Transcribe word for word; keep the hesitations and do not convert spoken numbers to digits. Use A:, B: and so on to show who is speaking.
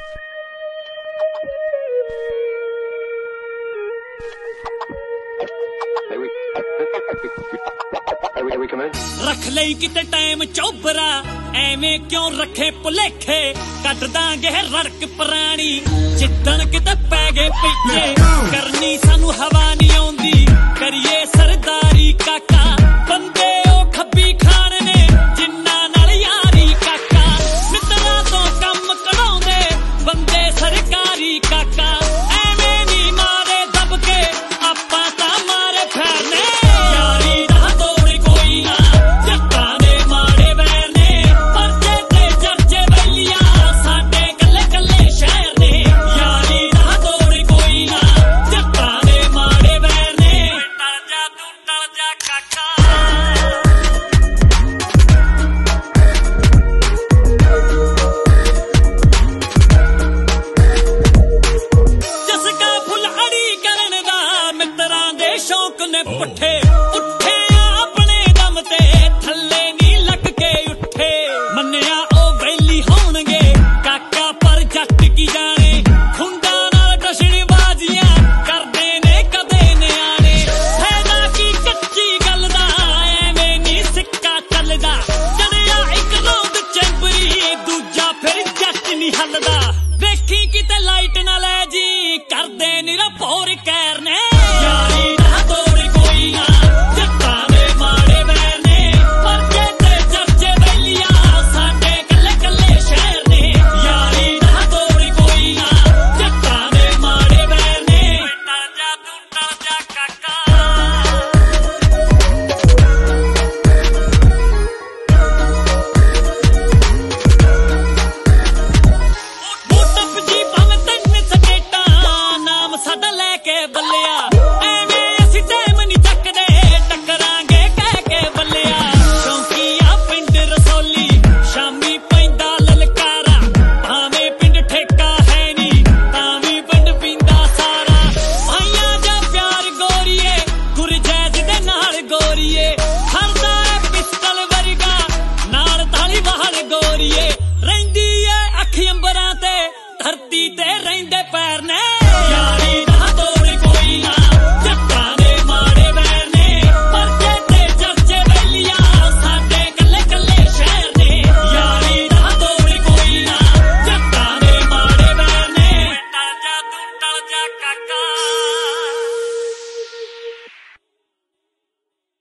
A: रख लई किते टाइम चौबरा एवें क्यों रखे भुलेखे कट दांगे रड़क पुरानी जिद्दन किते पै गए पिछे करनी सानू हवा नहीं आउंदी करिए सरदारी काका बंदे ओ खब्बी खान ने जिन्ना नाल यारी काका मित्रा तो कम कढाउंदे बंदे सरकारी काका एवें नी मारे दबके आपां तां मारे फैरने शौक ने पुठे उठे अपने दम ते थले नी लग के उठे मन्निया ओ वैली होणगे काका पर जट की जाने खुंडा नाल टशनी बाजियां करदे ने कदे नियाणे फायदा की कच्ची गल दा एवें नी सिक्का चलदा चढ़िया इक रौंद चैंबरी दूजा फिर जट नी हलदा वेखी किते लाइट ना लै जी करदे नी रपोर कैरने धरती ते रहिंदे पैर ने